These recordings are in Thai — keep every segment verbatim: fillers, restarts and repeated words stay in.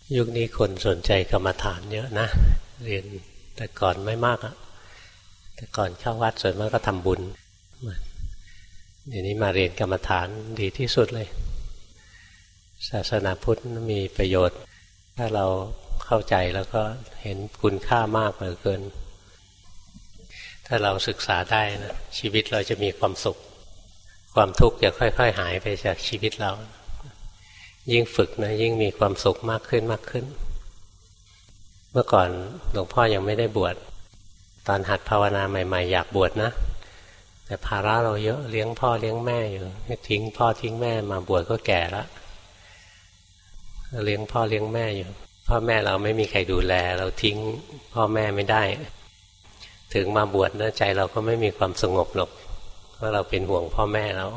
ยุคนี้คนสนใจกรรมฐานเยอะนะเรียนแต่ก่อนไม่มากอะแต่ก่อนเข้าวัดส่วนมากก็ทำบุญเดี๋ยวนี้มาเรียนกรรมฐานดีที่สุดเลยศาสนาพุทธมีประโยชน์ถ้าเราเข้าใจแล้วก็เห็นคุณค่ามากเหลือเกินถ้าเราศึกษาได้นะชีวิตเราจะมีความสุขความทุกข์จะค่อยๆหายไปจากชีวิตเรายิ่งฝึกนะยิ่งมีความสุขมากขึ้นมากขึ้นเมื่อก่อนหลวงพ่อยังไม่ได้บวชตอนหัดภาวนาใหม่ๆอยากบวชนะแต่ภาระเราเยอะเลี้ยงพ่อเลี้ยงแม่อยู่ทิ้งพ่อทิ้งแม่มาบวชก็แก่แล้วเลี้ยงพ่อเลี้ยงแม่อยู่พ่อแม่เราไม่มีใครดูแลเราทิ้งพ่อแม่ไม่ได้ถึงมาบวชนะใจเราก็ไม่มีความสงบหรอกเพราะเราเป็นห่วงพ่อแม่แล้ว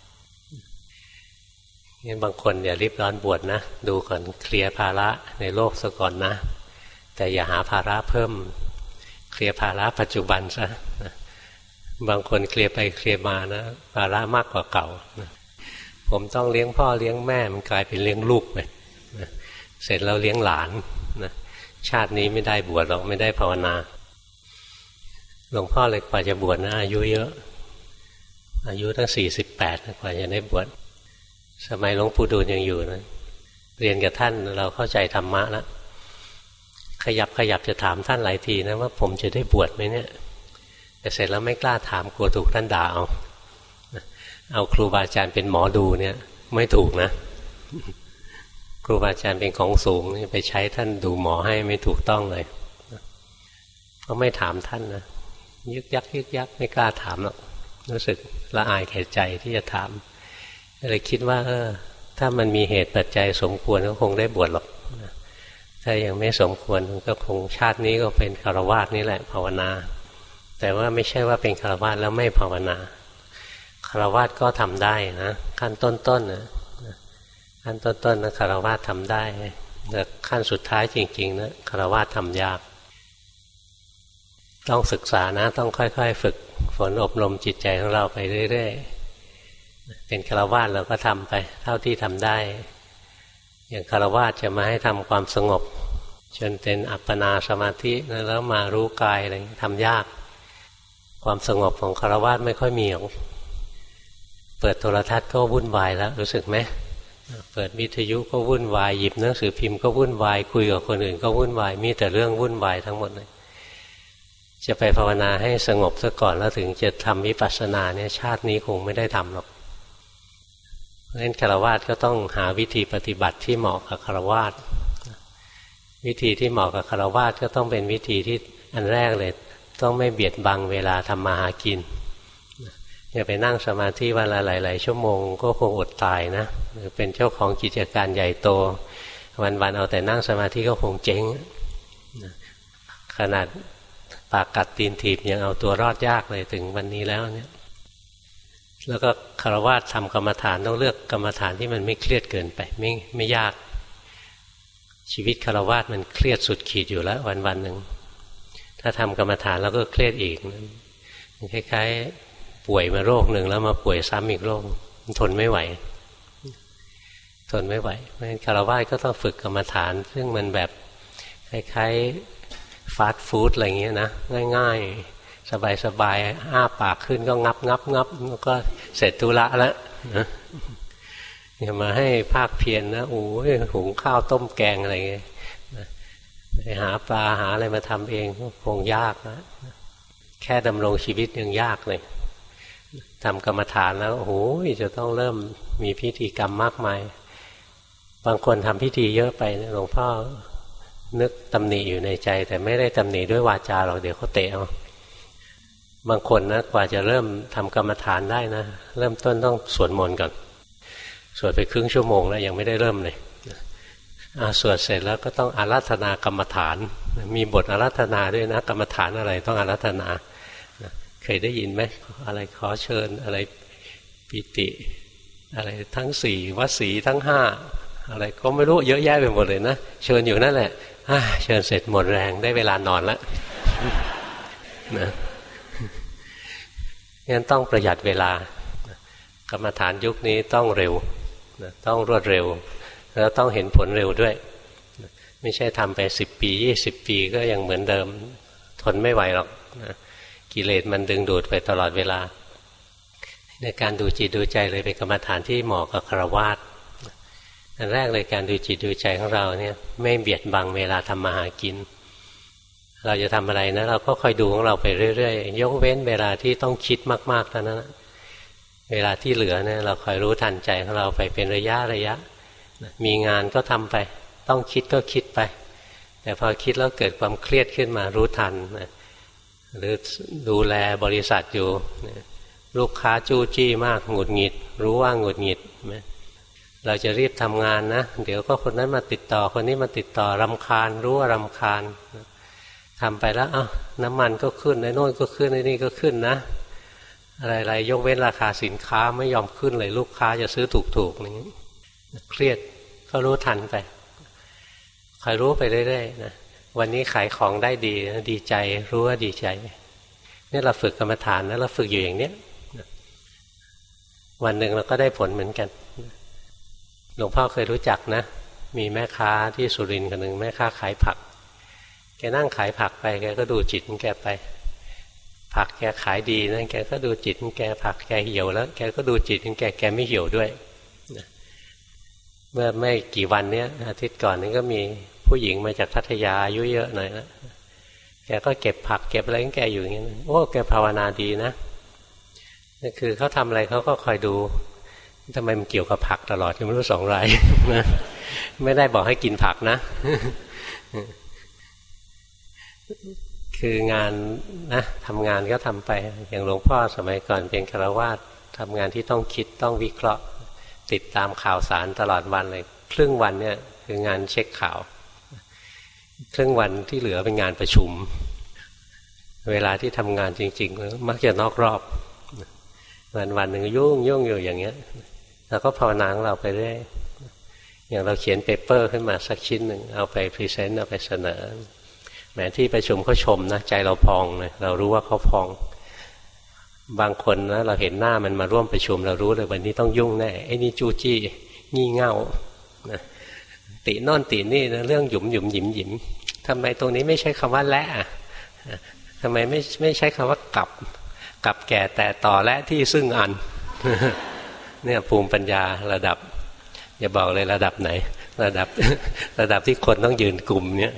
งั้นบางคนอย่ารีบร้อนบวชนะดูก่อนเคลียร์ภาระในโลกซะก่อนนะแต่อย่าหาภาระเพิ่มเคลียร์ภาระปัจจุบันซะบางคนเคลียร์ไปเคลียร์มานะภาระมากกว่าเก่าผมต้องเลี้ยงพ่อเลี้ยงแม่มันกลายเป็นเลี้ยงลูกไปเสร็จแล้วเลี้ยงหลานนะชาตินี้ไม่ได้บวชหรอกไม่ได้ภาวนาหลวงพ่อเลยกว่าจะบวชนะอายุเยอะอายุตั้งสี่สิบแปดกว่าจะได้บวชสมัยหลวงปู่ดูลยังอยู่นะเรียนกับท่านเราเข้าใจธรรมะแล้วขยับขยับจะถามท่านหลายทีนะว่าผมจะได้บวชไหมเนี่ยแต่เสร็จแล้วไม่กล้าถามกลัวถูกท่านด่าเอาเอาครูบาอาจารย์เป็นหมอดูเนี่ยไม่ถูกนะครูบาอาจารย์เป็นของสูงไปใช้ท่านดูหมอให้ไม่ถูกต้องเลยก็ไม่ถามท่านนะยึกยักยึกยักไม่กล้าถามหรอกรู้สึกละอายแก่ใจที่จะถามเลยคิดว่าเออถ้ามันมีเหตุปัจจัยสมควรก็คงได้บวชหรอกถ้ายังไม่สมควรก็คงชาตินี้ก็เป็นฆราวาสนี่แหละภาวนาแต่ว่าไม่ใช่ว่าเป็นฆราวาสแล้วไม่ภาวนาฆราวาสก็ทำได้นะขั้นต้นๆนะขั้นต้นๆนะฆราวาสทำได้แต่ขั้นสุดท้ายจริงๆนะฆราวาสทำยากต้องศึกษานะต้องค่อยๆฝึกฝนอบรมจิตใจของเราไปเรื่อยๆเป็นฆราวาสเราก็ทำไปเท่าที่ทำได้อย่างฆราวาสจะมาให้ทำความสงบจนเป็นอัปปนาสมาธิแล้วมารู้กายอะไรทำยากความสงบของฆราวาสไม่ค่อยมีหรอกเปิดโทรทัศน์ก็วุ่นวายแล้วรู้สึกไหมเปิดวิทยุก็วุ่นวายหยิบหนังสือพิมพ์ก็วุ่นวายคุยกับคนอื่นก็วุ่นวายมีแต่เรื่องวุ่นวายทั้งหมดเลยจะไปภาวนาให้สงบซะก่อนแล้วถึงจะทำวิปัสสนาเนี่ยชาตินี้คงไม่ได้ทำหรอกเพราะฉะนั้นฆราวาสก็ต้องหาวิธีปฏิบัติที่เหมาะกับฆราวาสวิธีที่เหมาะกับฆราวาสก็ต้องเป็นวิธีที่อันแรกเลยต้องไม่เบียดบังเวลาทำมาหากินอย่าไปนั่งสมาธิวันละหลายๆชั่วโมงก็คงอดตายนะหรือเป็นเจ้าของกิจการใหญ่โตวันๆเอาแต่นั่งสมาธิก็คงเจ๊งขนาดปากกัดตีนถีบยังเอาตัวรอดยากเลยถึงวันนี้แล้วเนี่ยแล้วก็ฆราวาสทำกรรมฐานต้องเลือกกรรมฐานที่มันไม่เครียดเกินไปไม่ไม่ยากชีวิตฆราวาสมันเครียดสุดขีดอยู่แล้ววันๆหนึ่งถ้าทำกรรมฐานแล้วก็เครียดอีกมันคล้ายๆป่วยมาโรคหนึ่งแล้วมาป่วยซ้ำอีกโรคมันทนไม่ไหวทนไม่ไหวเพราะฉะนั้นฆราวาสก็ต้องฝึกกรรมฐานซึ่งมันแบบคล้ายๆฟาสต์ฟู้ดอะไรอย่างเงี้ยนะง่ายๆสบายๆอ้าปากขึ้นก็งับงับงับแล้วก็เสร็จธุระแล้วนะอย่ามาให้ภาคเพียร นะโอ้ยหุงข้าวต้มแกงอะไรเงี้ยไปหาปลาหาอะไรมาทำเองคงยากนะแค่ดำรงชีวิตยังยากเลยทำกรรมฐานแล้วโอ้โหจะต้องเริ่มมีพิธีกรรมมากมายบางคนทำพิธีเยอะไปนะหลวงพ่อนึกตำหนิอยู่ในใจแต่ไม่ได้ตำหนิด้วยวาจาหรอกเดี๋ยวเขาเตะเอาบางคนนะกว่าจะเริ่มทำกรรมฐานได้นะเริ่มต้นต้องสวดมนต์ก่อนสวดไปครึ่งชั่วโมงแล้วยังไม่ได้เริ่มเลยสวดเสร็จแล้วก็ต้องอาราธนากรรมฐานมีบทอาราธนาด้วยนะกรรมฐานอะไรต้องอาราธนาเคยได้ยินไหมอะไรขอเชิญอะไรปิติอะไรทั้งสี่วสีทั้งห้าอะไรก็ไม่รู้เยอะแยะไปหมดเลยนะเชิญอยู่นั่นแหละเชิญเสร็จหมดแรงได้เวลานอนแล้วนะงั้นต้องประหยัดเวลากรรมฐานยุคนี้ต้องเร็วต้องรวดเร็วแล้วต้องเห็นผลเร็วด้วยไม่ใช่ทำไปสิบปียี่สิบปีก็ยังเหมือนเดิมทนไม่ไหวหรอกนะกิเลสมันดึงดูดไปตลอดเวลาในการดูจิตดูใจเลยเป็นกรรมฐานที่เหมาะกับฆราวาสอันแรกเลยการดูจิตดูใจของเราเนี่ยไม่เบียดบังเวลาทำมาหากินเราจะทำอะไรนะเราก็คอยดูของเราไปเรื่อยๆยกเว้นเวลาที่ต้องคิดมากๆเท่านั้นเวลาที่เหลือเนี่ยเราคอยรู้ทันใจของเราไปเป็นระยะระยะมีงานก็ทำไปต้องคิดก็คิดไปแต่พอคิดแล้วเกิดความเครียดขึ้นมารู้ทันหรือดูแลบริษัทอยู่ลูกค้าจู้จี้มากหงุดหงิดรู้ว่าหงุดหงิดเราจะรีบทำงานนะเดี๋ยวก็คนนั้นมาติดต่อคนนี้มาติดต่อรำคาญรู้ว่ารำคาญทำไปแล้วอ้าวน้ำมันก็ขึ้นไอ้โน่นก็ขึ้นไอ้นี่ก็ขึ้นนะอะไรๆยกเว้นราคาสินค้าไม่ยอมขึ้นเลยลูกค้าจะซื้อถูกๆอย่างนี้เครียดก็รู้ทันไปคอยรู้ไปเรื่อยๆนะวันนี้ขายของได้ดีดีใจรู้ว่าดีใจนี่เราฝึกกรรมฐานนะเราฝึกอยู่อย่างเนี้ยวันหนึ่งเราก็ได้ผลเหมือนกันหลวงพ่อเคยรู้จักนะมีแม่ค้าที่สุรินทร์คนหนึ่งแม่ค้าขายผักแกนั่งขายผักไปแกก็ดูจิตของแกไปผักแกขายดีนะแกก็ดูจิตของแกผักแกเหี่ยวแล้วแกก็ดูจิตของแกแกไม่เหี่ยวด้วยเมื่อไม่กี่วันเนี้ยอาทิตย์ก่อนนี้ก็มีผู้หญิงมาจากพัทยาอายุเยอะหน่อยนะแกก็เก็บผักเก็บอะไรของแกอยู่อย่างนี้โอ้แกภาวนาดีนะนี่คือเขาทำอะไรเขาก็คอยดูทำไมมันเกี่ยวกับผักตลอดไม่รู้สองรายนะไม่ได้บอกให้กินผักนะคืองานนะทำงานก็ทำไปอย่างหลวงพ่อสมัยก่อนเป็นฆราวาสทำงานที่ต้องคิดต้องวิเคราะห์ติดตามข่าวสารตลอดวันเลยครึ่งวันเนี่ยคืองานเช็คข่าวครึ่งวันที่เหลือเป็นงานประชุมเวลาที่ทำงานจริงๆมักจะนอกรอบวันวันหนึ่งยุ่งยุ่งอยู่อย่างเงี้ยเราก็ภาวนาของเราไปเรื่อยอย่างเราเขียนเปเปอร์ขึ้นมาสักชิ้นหนึ่งเอาไปพรีเซนต์เอาไปเสนอแม้ที่ประชุมเขาชมนะใจเราพองเลยเรารู้ว่าเขาพองบางคนนะเราเห็นหน้ามันมาร่วมประชุมเรารู้เลยวันนี้ต้องยุ่งแน่ไอ้นี่จู้จี้งี่เง่านะติโน่นตินี่นะเรื่องหยุมหยุมหยิมหยิมทำไมตรงนี้ไม่ใช่คำว่าและทำไมไม่ไม่ใช้คำว่ากลับกลับแก่แต่ต่อและที่ซึ่งอันเนี่ยภูมิปัญญาระดับอย่าบอกเลยระดับไหนระดับระดับที่คนต้องยืนกลุ่มเนี่ย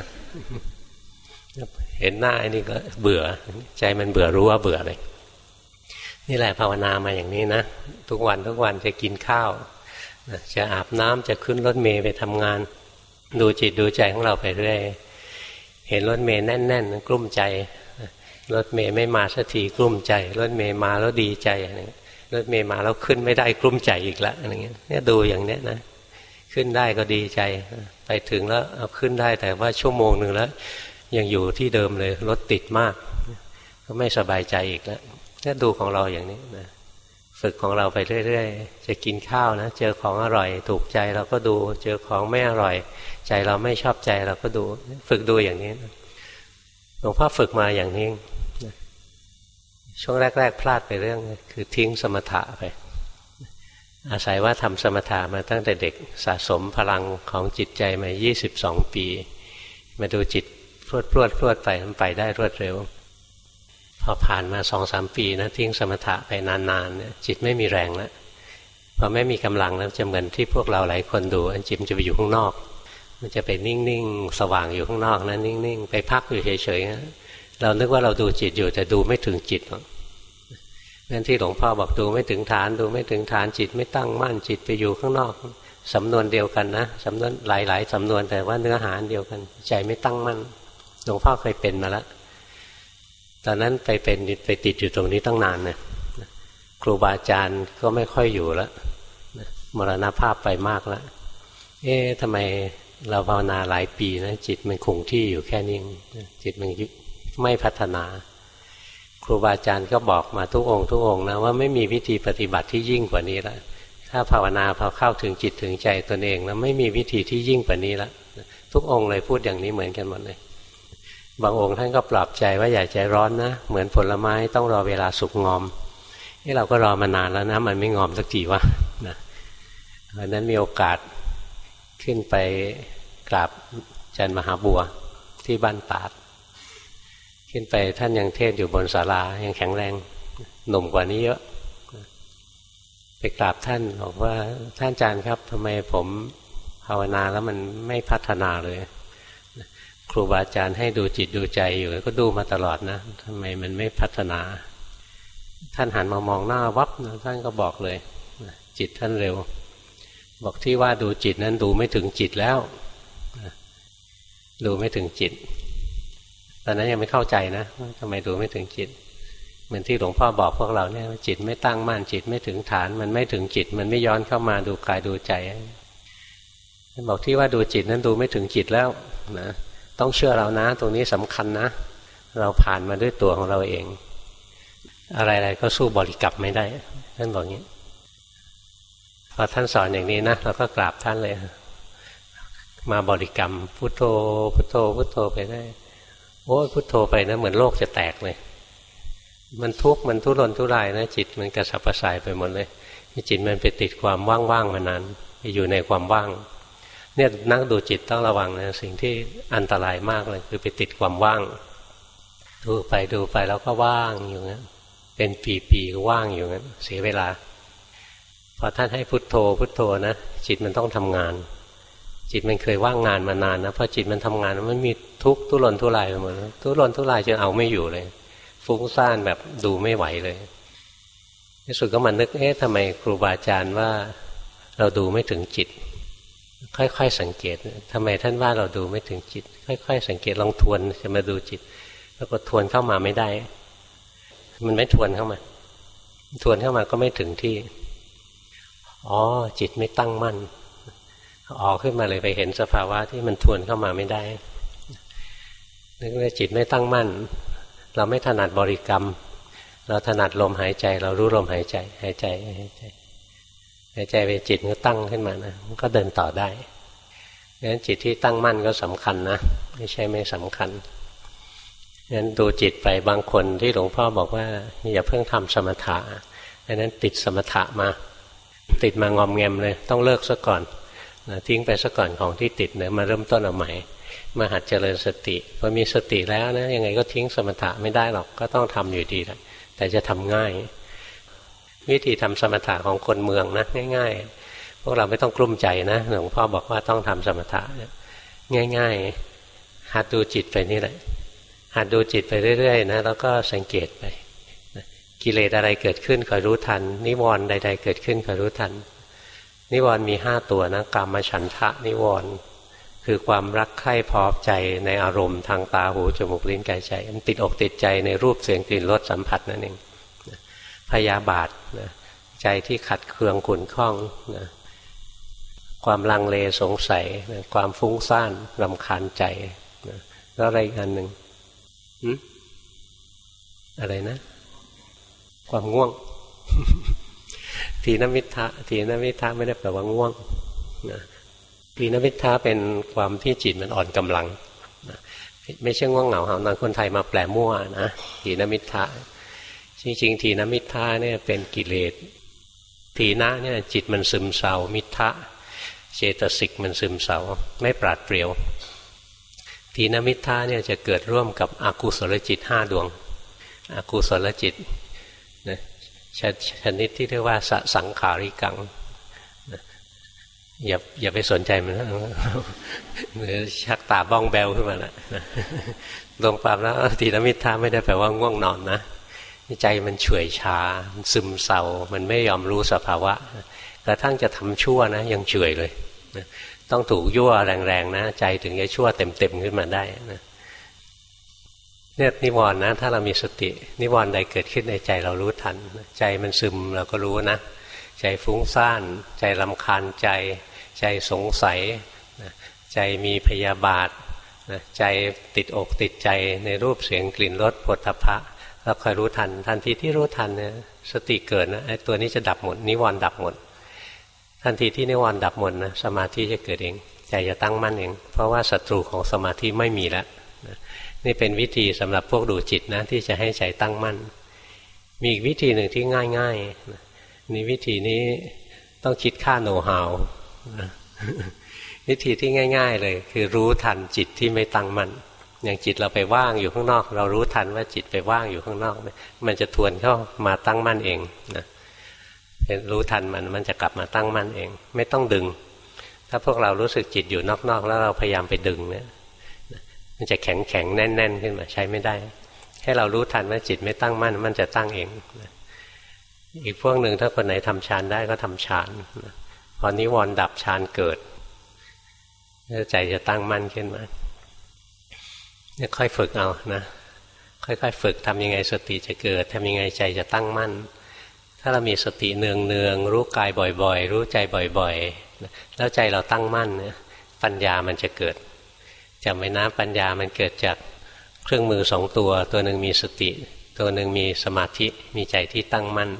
เห็นหน้าไอ้นี่ก็เบื่อใจมันเบื่อรู้ว่าเบื่อเลยนี่แหละภาวนามาอย่างนี้นะทุกวันทุกวันจะกินข้าวจะอาบน้ำจะขึ้นรถเมล์ไปทำงานดูจิตดูใจของเราไปเรื่อยเห็นรถเมล์แน่นๆกลุ้มใจรถเมล์ไม่มาสักทีกลุ้มใจรถเมล์มาแล้วดีใจรถเมล์มาแล้วขึ้นไม่ได้กลุ้มใจอีกแล้วอะไรเงี้ยเนี่ยดูอย่างเนี้ยนะขึ้นได้ก็ดีใจไปถึงแล้วเอาขึ้นได้แต่ว่าชั่วโมงหนึ่งแล้วยังอยู่ที่เดิมเลยรถติดมากก็ไม่สบายใจอีกแล้วเนี่ยดูของเราอย่างนี้นะฝึกของเราไปเรื่อยๆจะกินข้าวนะเจอของอร่อยถูกใจเราก็ดูเจอของไม่อร่อยใจเราไม่ชอบใจเราก็ดูฝึกดูอย่างนี้หลวงพ่อฝึกมาอย่างนี้ช่วงแรกๆพลาดไปเรื่องคือทิ้งสมถะไปอาศัยว่าทำสมถะมาตั้งแต่เด็กสะสมพลังของจิตใจมายี่สิบสองปีมาดูจิตพรวดพรวดพรวดไปมันไปได้รวดเร็วพอผ่านมาสองสามปีนะทิ้งสมถะไปนานๆเนี่ยจิตไม่มีแรงแล้วพอไม่มีกำลังแล้วจะเหมือนที่พวกเราหลายคนดูอันจิตมันจะไปอยู่ข้างนอกมันจะไปนิ่งๆสว่างอยู่ข้างนอกนะนิ่งๆไปพักอยู่เฉยๆนะเรานึกว่าเราดูจิตอยู่แต่ดูไม่ถึงจิตหรอกนั่นที่หลวงพ่อบอกดูไม่ถึงฐานดูไม่ถึงฐานจิตไม่ตั้งมั่นจิตไปอยู่ข้างนอกสำนวนเดียวกันนะสำนวนหลายๆสำนวนแต่ว่าเนื้อหาเดียวกันใจไม่ตั้งมั่นหลวงพ่อเคยเป็นมาแล้วตอนนั้นไปเป็นไปติดอยู่ตรงนี้ตั้งนานนะครูบาอาจารย์ก็ไม่ค่อยอยู่แล้วมรณภาพไปมากแล้วเอ๊ะทำไมเราภาวนาหลายปีนะจิตมันคงที่อยู่แค่นี้จิตมันไม่พัฒนาครูบาอาจารย์ก็บอกมาทุกองค์ทุกองค์นะว่าไม่มีวิธีปฏิบัติที่ยิ่งกว่านี้แล้วถ้าภาวนาพอเข้าถึงจิตถึงใจตนเองแล้วไม่มีวิธีที่ยิ่งกว่านี้แล้วทุกองค์เลยพูดอย่างนี้เหมือนกันหมดเลยบางองค์ท่านก็ปลอบใจว่าอย่าใจร้อนนะเหมือนผลไม้ต้องรอเวลาสุกงอมนี่เราก็รอมานานแล้วนะมันไม่งอมสักทีวะนะเพราะนั้นมีโอกาสขึ้นไปกราบอาจารย์มหาบัวที่บ้านตาดขึ้นไปท่านยังเทศอยู่บนศาลายังแข็งแรงหนุ่มกว่านี้เยอะไปกราบท่านบอกว่าท่านอาจารย์ครับทำไมผมภาวนาแล้วมันไม่พัฒนาเลยครูบาอาจารย์ให้ดูจิตดูใจอยู่ก็ดูมาตลอดนะทำไมมันไม่พัฒนาท่านหันมามองหน้าวับนะท่านก็บอกเลยจิตท่านเร็วบอกที่ว่าดูจิตนั้นดูไม่ถึงจิตแล้วดูไม่ถึงจิตตอนนั้นยังไม่เข้าใจนะว่าทำไมดูไม่ถึงจิตเหมือนที่หลวงพ่อบอกพวกเราเนี่ยจิตไม่ตั้งมั่นจิตไม่ถึงฐานมันไม่ถึงจิตมันไม่ย้อนเข้ามาดูกายดูใจท่านบอกที่ว่าดูจิตนั้นดูไม่ถึงจิตแล้วนะต้องเชื่อเรานะตรงนี้สำคัญนะเราผ่านมาด้วยตัวของเราเองอะไรๆก็สู้บริกรรมไม่ได้ท่านบอกอย่างนี้พอท่านสอนอย่างนี้นะเราก็กราบท่านเลยมาบริกรรมพุทโธพุทโธพุทโธไปได้โอ้พุทโธไปนะเหมือนโลกจะแตกเลยมันทุกข์มันทุรนทุรายนะจิตมันกระสับกระส่ายไปหมดเลยจิตมันไปติดความว่างๆมานานไปอยู่ในความว่างเนี่ยนักดูจิตต้องระวังนะสิ่งที่อันตรายมากเลยคือไปติดความว่างดูไปดูไปแล้วก็ว่างอยู่งั้นเป็นปีๆก็ว่างอยู่งั้นเสียเวลาพอท่านให้พุทโธพุทโธนะจิตมันต้องทำงานจิตมันเคยว่างงานมานานนะพอจิตมันทำงานมันมีทุกข์ทุรนทุรายไปหมดทุรนทุรายจนเอาไม่อยู่เลยฟุ้งซ่านแบบดูไม่ไหวเลยในสุดก็มานึกเอ๊ะทำไมครูบาอาจารย์ว่าเราดูไม่ถึงจิตค่อยๆสังเกตทำไมท่านว่าเราดูไม่ถึงจิตค่อยๆสังเกตลองทวนจะมาดูจิตแล้วก็ทวนเข้ามาไม่ได้มันไม่ทวนเข้ามาทวนเข้ามาก็ไม่ถึงที่อ๋อจิตไม่ตั้งมั่นออกขึ้นมาเลยไปเห็นสภาวะที่มันทวนเข้ามาไม่ได้นึกว่าจิตไม่ตั้งมั่นเราไม่ถนัดบริกรรมเราถนัดลมหายใจเรารู้ลมหายใจหายใจหายใจหายใจไปจิตมันก็ตั้งขึ้นมานะมันก็เดินต่อได้งั้นจิตที่ตั้งมั่นก็สำคัญนะไม่ใช่ไม่สำคัญงั้นดูจิตไปบางคนที่หลวงพ่อบอกว่าอย่าเพิ่งทำสมถะอันนั้นติดสมถะมาติดมางอมแงมเลยต้องเลิกซะก่อนนะทิ้งไปซะก่อนของที่ติดเนี่ยมาเริ่มต้นเอาใหม่มาหัดเจริญสติพอมีสติแล้วนะยังไงก็ทิ้งสมถะไม่ได้หรอกก็ต้องทำอยู่ดีแหละแต่จะทำง่ายวิธีทำสมถะของคนเมืองนะง่ายๆพวกเราไม่ต้องกลุ้มใจนะหลวงพ่อบอกว่าต้องทำสมถะง่ายๆหัดดูจิตไปนี่แหละหัดดูจิตไปเรื่อยๆนะแล้วก็สังเกตไปกิเลสอะไรเกิดขึ้นคอยรู้ทันนิวรณ์ใดๆเกิดขึ้นคอยรู้ทันนิวรณ์มีห้าตัวนะกามฉันทะนิวรณ์คือความรักใคร่พอใจในอารมณ์ทางตาหูจมูกลิ้นกายใจมันติดอกติดใจในรูปเสียงกลิ่นรสสัมผัสนั่นเองพยาบาทนะใจที่ขัดเคืองขุ่นข้องนะความลังเลสงสัยนะความฟุ้งซ่านรำคาญใจนะแล้วอะไรอีกอันหนึ่งอะไรนะความง่วง ทีนมิทธะทีนมิทธะไม่ได้แปลว่าง่วงนะทีนมิทธะเป็นความที่จิตมันอ่อนกำลังนะไม่ใช่ง่วงเหงาหานอนคนไทยมาแปลมั่วนะทีนมิทธะจริงๆทีนมิทธะเนี่ยเป็นกิเลสทีนะเนี่ยจิตมันซึมเศร้ามิทธะเจตสิกมันซึมเศร้าไม่ปราดเปรียวทีนมิทธะเนี่ยจะเกิดร่วมกับอกุศลจิตห้าดวงอกุศลจิตนะชนิดที่เรียกว่าสสังขาริกังนะอย่าอย่าไปสนใจมันนะหรือชักตาบ้องแบวขึ้นมาแล้วรวมความแล้วทีนมิทธะไม่ได้แปลว่าง่วงนอนนะใจมันเฉื่อยชาซึมเศร้ามันไม่ยอมรู้สภาวะกระทั่งจะทำชั่วนะยังเฉื่อยเลยนะต้องถูกยั่วแรงๆนะใจถึงจะชั่วเต็มๆขึ้นมาได้นะเนี่ยนิวรณ์นะถ้าเรามีสตินิวรณ์ใดเกิดขึ้นในใจเรารู้ทันใจมันซึมเราก็รู้นะใจฟุ้งซ่านใจรำคาญใจใจสงสัยใจมีพยาบาทใจติดอกติดใจในรูปเสียงกลิ่นรสโผฏฐัพพะเราคอยรู้ทันทันทีที่รู้ทันเนี่ยสติเกิดนะไอ้ตัวนี้จะดับหมดนิวรณ์ดับหมดทันทีที่นิวรณ์ดับหมดนะสมาธิจะเกิดเองใจจะตั้งมั่นเองเพราะว่าศัตรูของสมาธิไม่มีแล้วนี่เป็นวิธีสำหรับพวกดูจิตนะที่จะให้ใจตั้งมั่นมีอีกวิธีหนึ่งที่ง่ายๆนี่วิธีนี้ต้องคิดค่าโนว์ฮาววิธีที่ง่ายๆเลยคือรู้ทันจิตที่ไม่ตั้งมั่นอย่างจิตเราไปว่างอยู่ข้างนอกเรารู้ทันว่าจิตไปว่างอยู่ข้างนอกมันจะทวนเข้ามาตั้งมั่นเองนะรู้ทันมันมันจะกลับมาตั้งมั่นเองไม่ต้องดึงถ้าพวกเรารู้สึกจิตอยู่นอกๆแล้วเราพยายามไปดึงเนี่ยมันจะแข็งแข็งแน่นแน่นขึ้นมาใช้ไม่ได้ให้เรารู้ทันว่าจิตไม่ตั้งมั่นมันจะตั้งเองอีกพวกหนึ่งถ้าคนไหนทำฌานได้ก็ทำฌานพอนิวรณ์ดับฌานเกิดใจจะตั้งมั่นขึ้นมาเนี่ยค่อยฝึกเอานะค่อยๆฝึกทำยังไงสติจะเกิดทำยังไงใจจะตั้งมั่นถ้าเรามีสติเนืองๆรู้กายบ่อยๆรู้ใจบ่อยๆแล้วใจเราตั้งมั่นเนี่ยปัญญามันจะเกิดจำไว้นะปัญญามันเกิดจากเครื่องมือสองตัวตัวหนึ่งมีสติตัวหนึ่งมีสมาธิมีใจที่ตั้งมั่น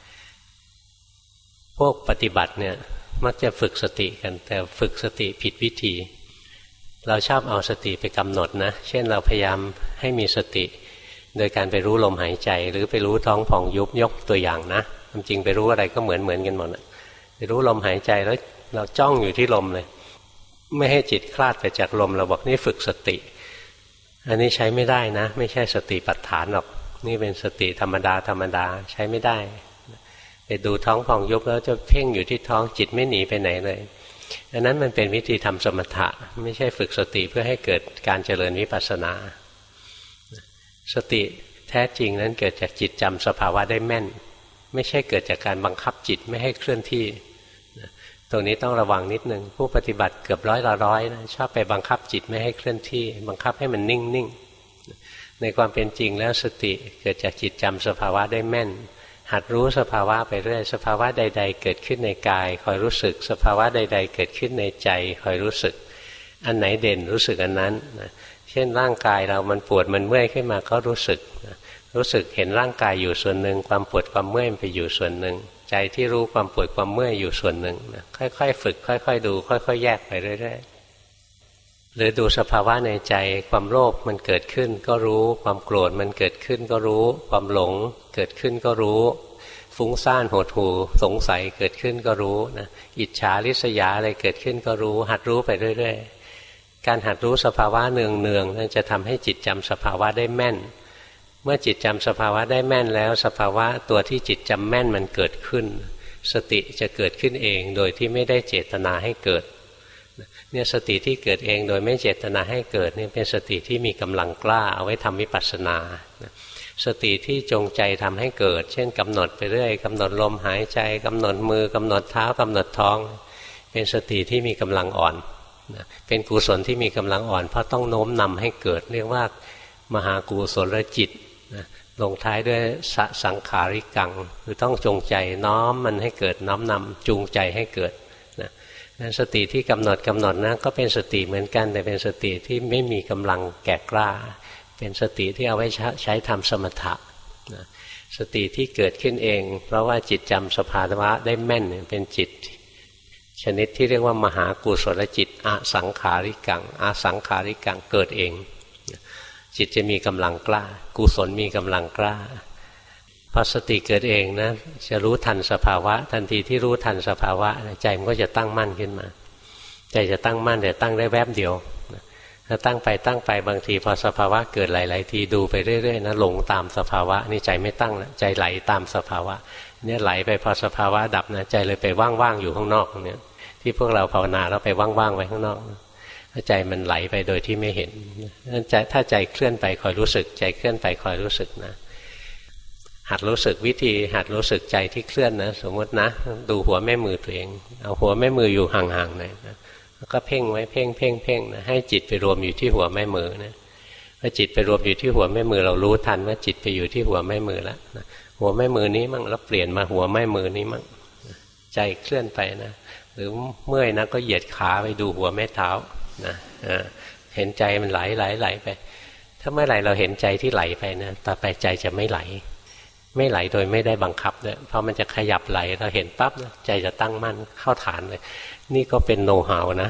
พวกปฏิบัติเนี่ยมักจะฝึกสติกันแต่ฝึกสติผิดวิธีเราชอบเอาสติไปกำหนดนะเช่นเราพยายามให้มีสติโดยการไปรู้ลมหายใจหรือไปรู้ท้องผ่องยุบยกตัวอย่างนะจริงไปรู้อะไรก็เหมือนเหมือนกันหมดนะไปรู้ลมหายใจแล้วเราจ้องอยู่ที่ลมเลยไม่ให้จิตคลาดไปจากลมเราบอกนี่ฝึกสติอันนี้ใช้ไม่ได้นะไม่ใช่สติปัฏฐานหรอกนี่เป็นสติธรรมดาธรรมดาใช้ไม่ได้ไปดูท้องผ่องยุบแล้วจะเพ่งอยู่ที่ท้องจิตไม่หนีไปไหนเลยอันนั้นมันเป็นวิธีทำสมถะไม่ใช่ฝึกสติเพื่อให้เกิดการเจริญวิปัสสนาสติแท้จริงนั้นเกิดจากจิตจำสภาวะได้แม่นไม่ใช่เกิดจากการบังคับจิตไม่ให้เคลื่อนที่ตรงนี้ต้องระวังนิดนึงผู้ปฏิบัติเกือบร้อยละร้อยนะชอบไปบังคับจิตไม่ให้เคลื่อนที่บังคับให้มันนิ่งๆในความเป็นจริงแล้วสติเกิดจากจิตจำสภาวะได้แม่นหัดรู้สภาวะไปเรื่อยสภาวะใดๆเกิดขึ้นในกายคอยรู้สึกสภาวะใดๆเกิดขึ้นในใจคอยรู้สึกอันไหนเด่นรู้สึกอันนั้นนะเช่นร่างกายเรามันปวดมันเมื่อยขึ้นมาก็รู้สึกนะรู้สึกเห็นร่างกายอยู่ส่วนหนึ่งความปวดความเมื่อยไปอยู่ส่วนหนึ่งใจที่รู้ความปวดความเมื่อยอยู่ส่วนหนึ่งนะค่อยๆฝึกค่อยๆดูค่อยๆแยกไปเรื่อยๆหรือดูสภาวะในใจความโลภมันเกิดขึ้นก็รู้ความโกรธมันเกิดขึ้นก็รู้ความหลงเกิดขึ้นก็รู้ฟุ้งซ่านหดหู่สงสัยเกิดขึ้นก็รู้นะอิจฉาริษยาอะไรเกิดขึ้นก็รู้หัดรู้ไปเรื่อยๆการหัดรู้สภาวะเนืองๆนั่นจะทำให้จิตจำสภาวะได้แม่นเมื่อจิตจำสภาวะได้แม่นแล้วสภาวะตัวที่จิตจำแม่นมันเกิดขึ้นสติจะเกิดขึ้นเองโดยที่ไม่ได้เจตนาให้เกิดเนี่ยสติที่เกิดเองโดยไม่เจตนาให้เกิดนี่เป็นสติที่มีกำลังกล้าเอาไว้ทำวิปัสสนาสติที่จงใจทำให้เกิดเช่นกำหนดไปเรื่อยกำหนดลมหายใจกำหนดมือกำหนดเท้ากำหนดท้องเป็นสติที่มีกำลังอ่อนเป็นกุศลที่มีกำลังอ่อนเพราะต้องโน้มนำให้เกิดเรียกว่ามหากุศลจิตลงท้ายด้วยสสังขาริกังคือต้องจงใจน้อมมันให้เกิดน้อมนำจูงใจให้เกิดนั้นสติที่กำหนดกำหนดนะก็เป็นสติเหมือนกันแต่เป็นสติที่ไม่มีกำลังแก่กล้าเป็นสติที่เอาไว้ใช้ทำสมถะสติที่เกิดขึ้นเองเพราะว่าจิตจำสภาวะได้แม่นเป็นจิตชนิดที่เรียกว่ามหากุศลจิตอสังขาริกังอสังขาริกังเกิดเองจิตจะมีกำลังกล้ากุศลมีกำลังกล้าพอสติเกิดเองนะจะรู้ทันสภาวะทันทีที่รู้ทันสภาวะใจมันก็จะตั้งมั่นขึ้นมาใจจะตั้งมั่นแต่ตั้งได้แวบเดียวถ้าตั้งไปตั้งไปบางทีพอสภาวะเกิดหลายๆทีดูไปเรื่อยๆนะหลงตามสภาวะนี่ใจไม่ตั้งนะใจไหลตามสภาวะเนี่ยไหลไปพอสภาวะดับนะใจเลยไปว่างๆอยู่ข้างนอกเนี่ยที่พวกเราภาวนาแล้วไปว่างๆไว้ข้างนอกใจมันไหลไปโดยที่ไม่เห็นใจถ้าใจเคลื่อนไปคอยรู้สึกใจเคลื่อนไปคอยรู้สึกนะหัดรู้สึกวิธีหัดรู้สึกใจที่เคลื่อนนะสมมตินะดูหัวแม่มือตัวเองเอาหัวแม่มืออยู่ห่างๆหน่อยนะแล้วก็เพ่งไว้เพ่งเพ่งเพ่งนะให้จิตไปรวมอยู่ที่หัวแม่มือนะพอจิตไปรวมอยู่ที่หัวแม่มือเรารู้ทันว่าจิตไปอยู่ที่หัวแม่มือแล้วนะหัวแม่มือนี้มั่งแล้วเปลี่ยนมาหัวแม่มือนี้มั่งใจเคลื่อนไปนะหรือเมื่อยนะก็เหยียดขาไปดูหัวแม่เท้านะเห็นใจมันไหลไหลไหลไปถ้าเมื่อไหร่เราเห็นใจที่ไหลไปนะต่อไปใจจะไม่ไหลไม่ไหลโดยไม่ได้บังคับด้วยพอมันจะขยับไหลเราเห็นปั๊บนะใจจะตั้งมั่นเข้าฐานเลยนี่ก็เป็นโน้ตฮาวนะ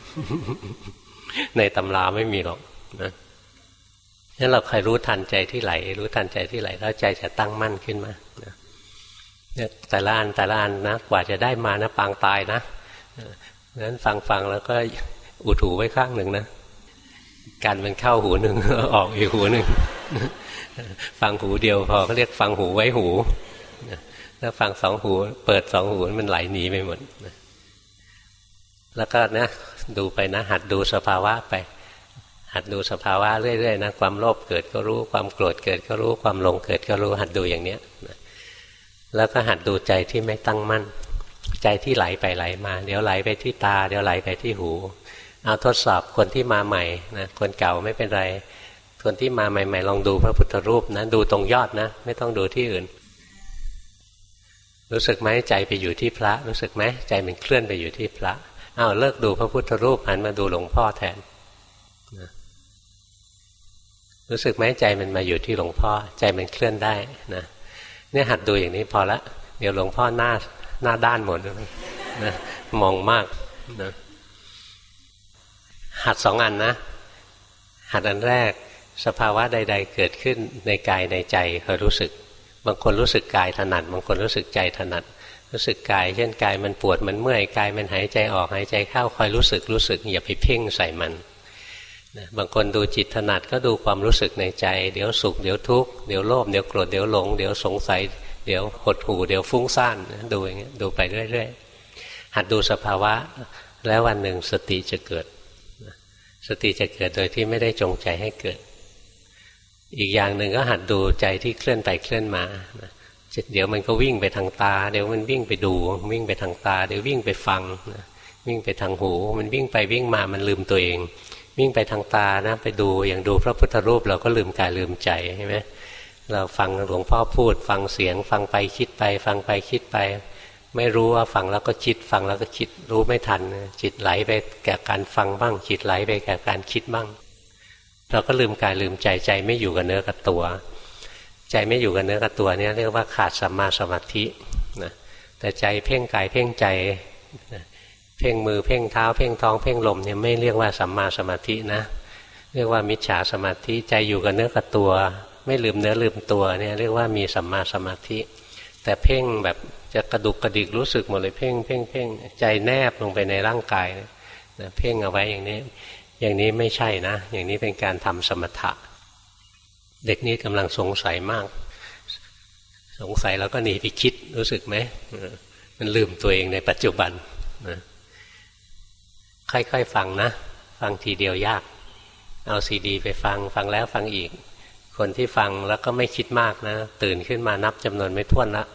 ในตำราไม่มีหรอกนะงั้นเราคอยรู้ทันใจที่ไหลรู้ทันใจที่ไหลแล้วใจจะตั้งมั่นขึ้นมานะเนี่ยแต่ละอันแต่ละอันนะกว่าจะได้มานะปางตายนะงั้นฟังๆแล้วก็อุดหูไว้ข้างหนึ่งนะกันมันเข้าหูหนึ่งออกอีกหูหนึ่งฟังหูเดียวพอเขาเรียกฟังหูไว้หูถ้าฟังสองหูเปิดสองหูมันไหลหนีไปหมดแล้วก็นะดูไปนะหัดดูสภาวะไปหัดดูสภาวะเรื่อยๆนะความโลภเกิดก็รู้ความโกรธเกิดก็รู้ความหลงเกิดก็รู้หัดดูอย่างเนี้ยแล้วก็หัดดูใจที่ไม่ตั้งมั่นใจที่ไหลไปไหลมาเดี๋ยวไหลไปที่ตาเดี๋ยวไหลไปที่หูเอาทดสอบคนที่มาใหม่นะคนเก่าไม่เป็นไรคนที่มาใหม่ๆลองดูพระพุทธรูปนะดูตรงยอดนะไม่ต้องดูที่อื่นรู้สึกไหมใจไปอยู่ที่พระรู้สึกไหมใจมันเคลื่อนไปอยู่ที่พระอ้าวเลิกดูพระพุทธรูปหันมาดูหลวงพ่อแทนนะรู้สึกไหมใจมันมาอยู่ที่หลวงพ่อใจมันเคลื่อนได้นะเนี่ยหัดดูอย่างนี้พอละเดี๋ยวหลวงพ่อหน้าหน้าด้านหมดนะมองมากนะหัดสองอันนะหัดอันแรกสภาวะใดๆเกิดขึ้นในกายในใจคอยรู้สึกบางคนรู้สึกกายถนัดบางคนรู้สึกใจถนัดรู้สึกกายเช่นกายมันปวดมันเมื่อยกายมันหายใจออกหายใจเข้าคอยรู้สึกรู้สึกอย่าไปเพ่งใส่มันนะบางคนดูจิตถนัดก็ดูความรู้สึกในใจเดี๋ยวสุขเดี๋ยวทุกข์เดี๋ยวโลภเดี๋ยวโกรธเดี๋ยวหลงเดี๋ยวสงสัยเดี๋ยวหดหู่เดี๋ยวฟุ้งซ่านดูอย่างเงี้ยดูไปเรื่อยๆหัดดูสภาวะแล้ววันหนึ่งสติจะเกิดสติจะเกิดโดยที่ไม่ได้จงใจให้เกิดอีกอย่างหนึ่งก็หัดดูใจที่เคลื่อนไปเคลื่อนมาเดี๋ยวมันก็วิ่งไปทางตาเดี๋ยวมันวิ่งไปดูวิ่งไปทางตาเดี๋ยววิ่งไปฟังวิ่งไปทางหูมันวิ่งไปวิ่งมามันลืมตัวเองวิ่งไปทางตานะไปดูอย่างดูพระพุทธรูปเราก็ลืมกายลืมใจใช่ไหมเราฟังหลวงพ่อพูดฟังเสียงฟังไปคิดไปฟังไปคิดไปไม่รู้ว่าฟังแล้วก็คิดฟังแล้วก็คิดรู้ไม่ทันจิตไหลไปแก่การฟังบ้างจิตไหลไปแก่การคิดบ้างเราก็ลืมกายลืมใจใจไม่อยู่กับเนื้อกับตัวใจไม่อยู่กับเนื้อกับตัวเนี่ยเรียกว่าขาดสัมมาสมาธินะแต่ใจเพ่งกายเพ่งใจเพ่งมือเพ่งเท้าเพ่งท้องเพ่งลมเนี่ยไม่เรียกว่าสัมมาสมาธินะเรียกว่ามิจฉาสมาธิใจอยู่กับเนื้อกับตัวไม่ลืมเนื้อลืมตัวเนี่ยเรียกว่ามีสัมมาสมาธิแต่เพ่งแบบจะกระดุกกระดิกรู้สึกหมดเลยเพ่งเพ่งเพ่งใจแนบลงไปในร่างกายนะเพ่งเอาไว้อย่างนี้อย่างนี้ไม่ใช่นะอย่างนี้เป็นการทำสมถะเด็กนี้กำลังสงสัยมากสงสัยแล้วก็หนีไปคิดรู้สึกไหมมันลืมตัวเองในปัจจุบันนะค่อยๆฟังนะฟังทีเดียวยากเอาซีดีไปฟังฟังแล้วฟังอีกคนที่ฟังแล้วก็ไม่คิดมากนะตื่นขึ้นมานับจำนวนไม่ถ้วนละ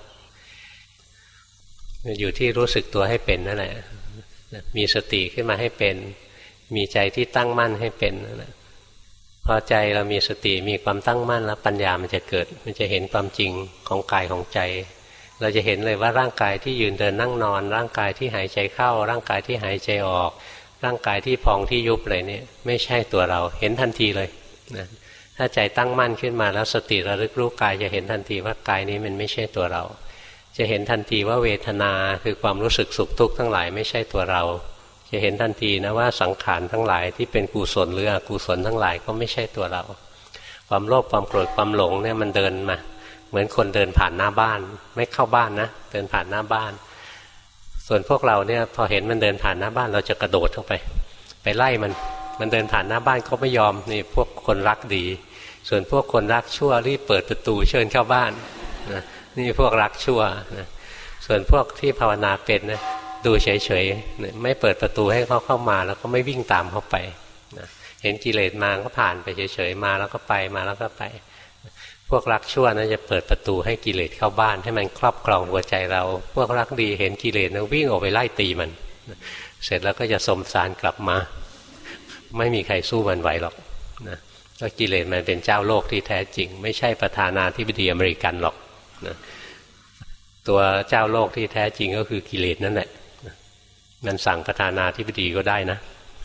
อยู่ที่รู้สึกตัวให้เป็นนั่นแหละมีสติขึ้นมาให้เป็นมีใจที่ตั้งมั่นให้เป็นนั่นแหละพอใจเรามีสติมีความตั้งมั่นแล้วปัญญามันจะเกิดมันจะเห็นความจริงของกายของใจเราจะเห็นเลยว่าร่างกายที่ยืนเดินนั่งนอนร่างกายที่หายใจเข้าร่างกายที่หายใจออกร่างกายที่พองที่ยุบอะไรเนี่ยไม่ใช่ตัวเราเห็นทันทีเลยนะถ้าใจตั้งมั่นขึ้นมาแล้วสติระลึกรู้กายจะเห็นทันทีว่ากายนี้มันไม่ใช่ตัวเราจะเห็นทันทีว่าเวทนาคือความรู้สึกสุขทุกข์ทั้งหลายไม่ใช่ตัวเราจะเห็นทันทีนะว่าสังขารทั้งหลายที่เป็นกุศลหรืออกุศลทั้งหลายก็ไม่ใช่ตัวเราความโลภความโกรธความหลงเนี่ยมันเดินมาเหมือนคนเดินผ่านหน้าบ้านไม่เข้าบ้านนะเดินผ่านหน้าบ้านส่วนพวกเราเนี่ยพอเห็นมันเดินผ่านหน้าบ้านเราจะกระโดดเข้าไปไปไล่มันมันเดินผ่านหน้าบ้านก็ไม่ยอมนี่พวกคนรักดีส่วนพวกคนรักชั่วรีบเปิดประตูเชิญเข้าบ้านนะนี่พวกรักชั่วนะส่วนพวกที่ภาวนาเป็นนะดูเฉยๆไม่เปิดประตูให้เขาเข้ามาแล้วก็ไม่วิ่งตามเขาไปนะเห็นกิเลสมาก็ผ่านไปเฉยๆมาแล้วก็ไปมาแล้วก็ไปพวกรักชั่วนะจะเปิดประตูให้กิเลสเข้าบ้านให้มันครอบครองหัวใจเราพวกรักดีเห็นกิเลสนะวิ่งออกไปไล่ตีมันเสร็จแล้วก็จะสมสารกลับมาไม่มีใครสู้มันไหวหรอกนะก็กิเลสมันเป็นเจ้าโลกที่แท้จริงไม่ใช่ประธานาธิบดีอเมริกันหรอกนะตัวเจ้าโลกที่แท้จริงก็คือกิเลสนั่นแหละมันสั่งประธานาธิบดีก็ได้นะ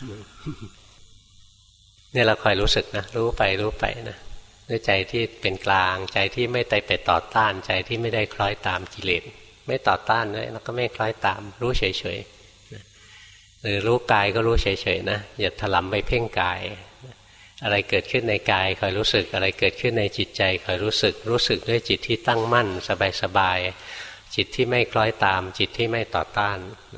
เนี่ยเราคอยรู้สึกนะรู้ไปรู้ไปนะด้วยใจที่เป็นกลางใจที่ไม่ไปไปต่อต้านใจที่ไม่ได้คล้อยตามกิเลสไม่ต่อต้านด้วยแล้วก็ไม่คล้อยตามรู้เฉยๆหรือรู้กายก็รู้เฉยๆนะอย่าถลำไปเพ่งกายอะไรเกิดขึ้นในกายคอยรู้สึกอะไรเกิดขึ้นในจิตใจคอยรู้สึกรู้สึกด้วยจิตที่ตั้งมั่นสบายๆจิตที่ไม่คล้อยตามจิตที่ไม่ต่อต้าน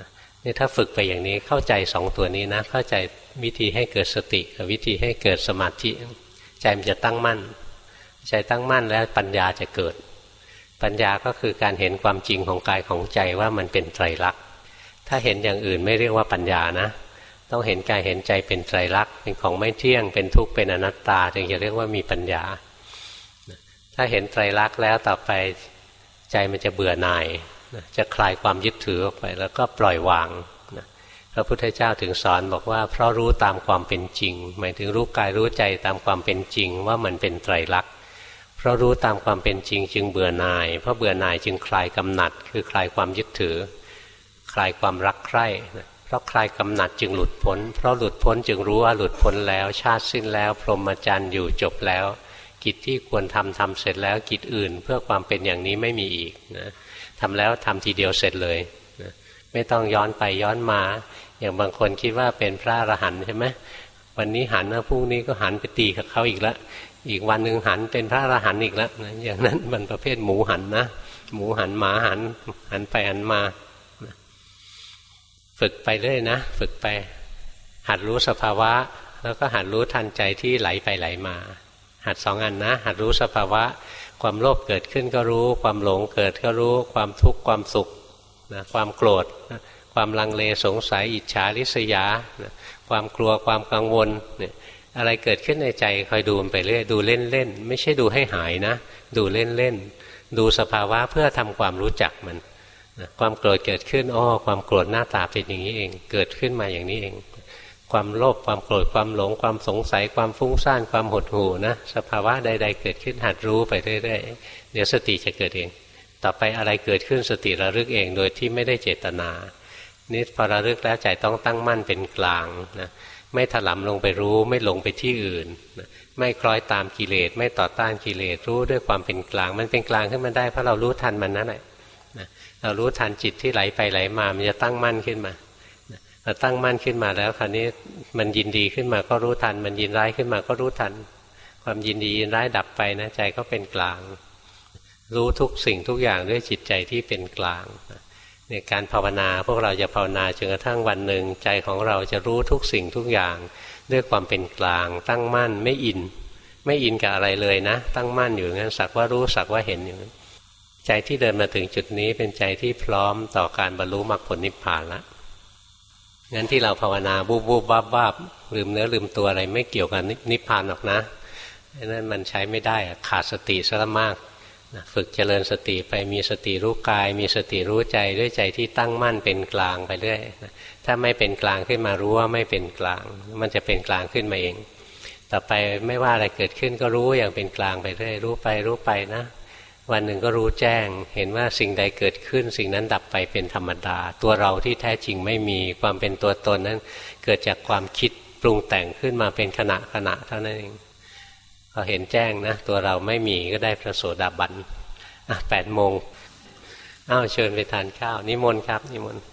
นี่ถ้าฝึกไปอย่างนี้เข้าใจสองตัวนี้นะเข้าใจวิธีให้เกิดสติกับวิธีให้เกิดสมาธิใจมันจะตั้งมั่นใจตั้งมั่นแล้วปัญญาจะเกิดปัญญาก็คือการเห็นความจริงของกายของใจว่ามันเป็นไตรลักษณ์ถ้าเห็นอย่างอื่นไม่เรียกว่าปัญญานะต้องเห็นกายเห็นใจเป็นไตรลักษณ์เป็นของไม่เที่ยงเป็นทุกข์เป็นอนัตตาจึงจะเรียกว่ามีปัญญาถ้าเห็นไตรลักษณ์แล้วต่อไปใจมันจะเบื่อหน่ายจะคลายความยึดถือออกไปแล้วก็ปล่อยวางพระพุทธเจ้าถึงสอนบอกว่าเพราะรู้ตามความเป็นจริงหมายถึงรู้กายรู้ใจตามความเป็นจริงว่ามันเป็นไตรลักษณ์เพราะรู้ตามความเป็นจริงจึงเบื่อหน่ายเพราะเบื่อหน่ายจึงคลายกำหนัดคือคลายความยึดถือคลายความรักใคร่เพราะคลายกำหนัดจึงหลุดพ้นเพราะหลุดพ้นจึงรู้ว่าหลุดพ้นแล้วชาติสิ้นแล้วพรหมจรรย์อยู่จบแล้วกิจที่ควรทำทำเสร็จแล้วกิจอื่นเพื่อความเป็นอย่างนี้ไม่มีอีกนะทำแล้วทำทีเดียวเสร็จเลยนะไม่ต้องย้อนไปย้อนมาอย่างบางคนคิดว่าเป็นพระอรหันต์ใช่ไหมวันนี้หันนะพรุ่งนี้ก็หันไปตีกับเขาอีกแล้วอีกวันหนึ่งหันเป็นพระอรหันต์อีกแล้วนะอย่างนั้นมันประเภทหมูหันนะหมูหันหมาหันหันไปหันมานะฝึกไปเรื่อยนะฝึกไปหัดรู้สภาวะแล้วก็หัดรู้ทันใจที่ไหลไปไหลมาหัดสองอันนะหัดรู้สภาวะความโลภเกิดขึ้นก็รู้ความหลงเกิดก็รู้ความทุกข์ความสุขนะความโกรธนะความลังเลสงสัยอิจฉาริษยานะความกลัวความกังวลเนี่ยอะไรเกิดขึ้นในใจคอยดูมันไปเรื่อยดูเล่นๆไม่ใช่ดูให้หายนะดูเล่นๆดูสภาวะเพื่อทำความรู้จักมันนะความโกรธเกิดขึ้นอ้อความโกรธหน้าตาเป็นอย่างนี้เองเกิดขึ้นมาอย่างนี้เองความโลภความโกรธความหลงความสงสัยความฟุ้งซ่านความหดหู่นะสภาวะใดๆเกิดขึ้นหัดรู้ไปเรื่อยๆเดี๋ยวสติจะเกิดเองต่อไปอะไรเกิดขึ้นสติระลึกเองโดยที่ไม่ได้เจตนานี่พอระลึกแล้วใจต้องตั้งมั่นเป็นกลางนะไม่ถลำลงไปรู้ไม่หลงไปที่อื่นนะไม่คล้อยตามกิเลสไม่ต่อต้านกิเลสรู้ด้วยความเป็นกลางมันเป็นกลางขึ้นมาได้เพราะเรารู้ทันมันนั่นแหละนะเรารู้ทันจิตที่ไหลไปไหลมามันจะตั้งมั่นขึ้นมาเราตั้งมั่นขึ้นมาแล้วคราวนี้มันยินดีขึ้นมาก็รู้ทันมันยินร้ายขึ้นมาก็รู้ทันความยินดียินร้ายดับไปนะใจก็เป็นกลางรู้ทุกสิ่งทุกอย่างด้วยจิตใจที่เป็นกลางในการภาวนาพวกเราจะภาวนาจนกระทั่งวันหนึ่งใจของเราจะรู้ทุกสิ่งทุกอย่างด้วยความเป็นกลางตั้งมั่นไม่อินไม่อินกับอะไรเลยนะตั้งมั่นอยู่งั้นสักว่ารู้สักว่าเห็นอยู่ใจที่เดินมาถึงจุดนี้เป็นใจที่พร้อมต่อการบรรลุมรรคผลนิพพานแล้วงั้นที่เราภาวนาบูบบูบบ้าบ้าลืมเนื้อลืมตัวอะไรไม่เกี่ยวกับนิพพานหรอกนะนั่นมันใช้ไม่ได้ขาดสติซะมากฝึกเจริญสติไปมีสติรู้กายมีสติรู้ใจด้วยใจที่ตั้งมั่นเป็นกลางไปเรื่อยถ้าไม่เป็นกลางขึ้นมารู้ว่าไม่เป็นกลางมันจะเป็นกลางขึ้นมาเองต่อไปไม่ว่าอะไรเกิดขึ้นก็รู้อย่างเป็นกลางไปเรื่อยรู้ไปรู้ไปนะวันหนึ่งก็รู้แจ้งเห็นว่าสิ่งใดเกิดขึ้นสิ่งนั้นดับไปเป็นธรรมดาตัวเราที่แท้จริงไม่มีความเป็นตัวตนนั้นเกิดจากความคิดปรุงแต่งขึ้นมาเป็นขณะขณะเท่านั้นเองพอเห็นแจ้งนะตัวเราไม่มีก็ได้พระโสดาบันอ่ะแปดโมงอ้าวเชิญไปทานข้าวนิมนต์ครับนิมนต์